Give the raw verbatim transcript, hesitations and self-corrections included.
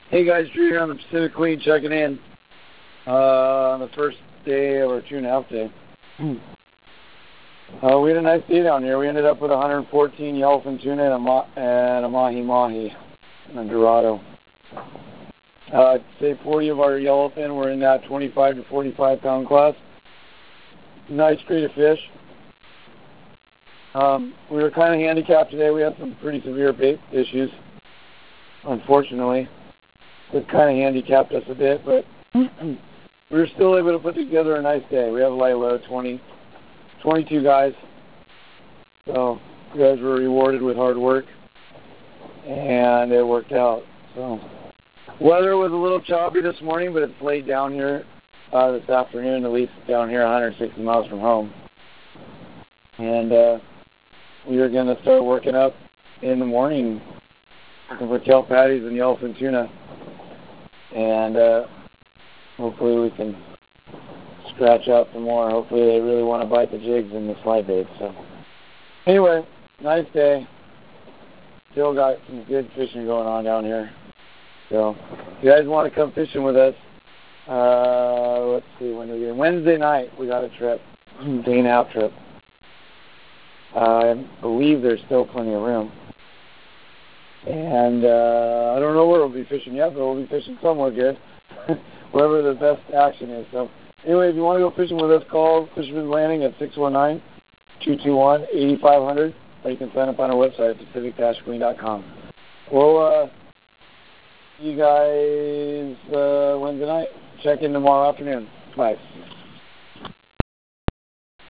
Hey guys, Drew here on the Pacific Queen checking in uh, on the first day of our two and a half day. uh, we had a nice day down here. We ended up with one hundred fourteen yellowfin tuna and a, ma- and a mahi-mahi and a dorado. Uh, I'd say forty of our yellowfin were in that twenty-five to forty-five pound class. Nice grade of fish. Um, we were kind of handicapped today. We had some pretty severe bait issues, unfortunately. It kind of handicapped us a bit, but we were still able to put together a nice day. We have a light load, twenty, twenty-two guys. So you guys were rewarded with hard work, and it worked out. So weather was a little choppy this morning, but it's late down here uh, this afternoon, at least down here one hundred sixty miles from home. And uh, we are going to start working up in the morning for kelp patties and yellowfin tuna. And uh, hopefully we can scratch out some more. Hopefully they really want to bite the jigs and the slide bait. So anyway, nice day. Still got some good fishing going on down here. So if you guys want to come fishing with us, uh, let's see, when do we get Wednesday night we got a trip, day and a half trip. Uh, I believe there's still plenty of room. And uh, I don't know where we'll be fishing yet, but we'll be fishing somewhere good, wherever the best action is. So anyway, if you want to go fishing with us, call Fisherman's Landing at six one nine, two two one, eight five zero zero, or you can sign up on our website at pacific dash queen dot com. We'll uh, see you guys uh, Wednesday night. Check in tomorrow afternoon. Bye.